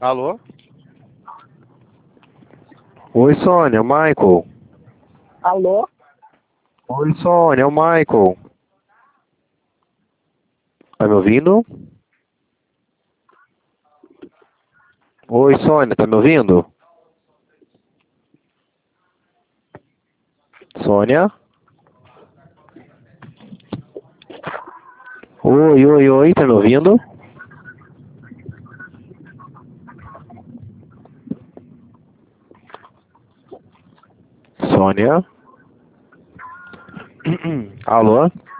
Alô? Oi, Sônia, é o Michael. Alô? Oi, Sônia, é o Michael. Tá me ouvindo? Oi, Sônia, tá me ouvindo? Sônia? Oi, oi, oi, tá me ouvindo? Sônia? Alô?